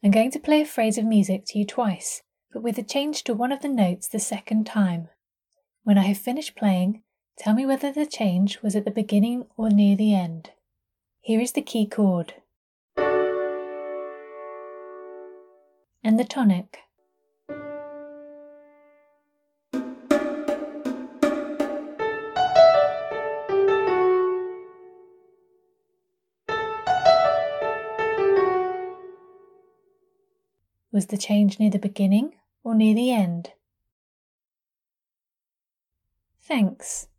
I'm going to play a phrase of music to you twice, but with a change to one of the notes the second time. When I have finished playing, tell me whether the change was at the beginning or near the end. Here is the key chord. And the tonic. Was the change near the beginning or near the end? Thanks.